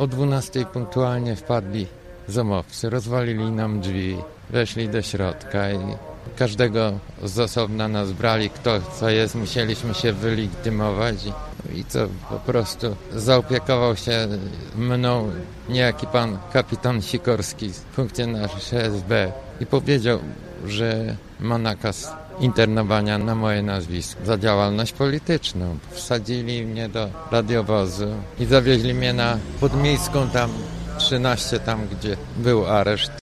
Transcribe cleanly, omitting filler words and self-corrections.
O 12 punktualnie wpadli zomowcy, rozwalili nam drzwi, weszli do środka i każdego z osobna nas brali, kto co jest, musieliśmy się wylegitymować i co po prostu zaopiekował się mną niejaki pan kapitan Sikorski, funkcjonariusz SB i powiedział, że ma nakaz internowania na moje nazwisko za działalność polityczną. Wsadzili mnie do radiowozu i zawieźli mnie na Podmiejską tam 13, tam gdzie był areszt.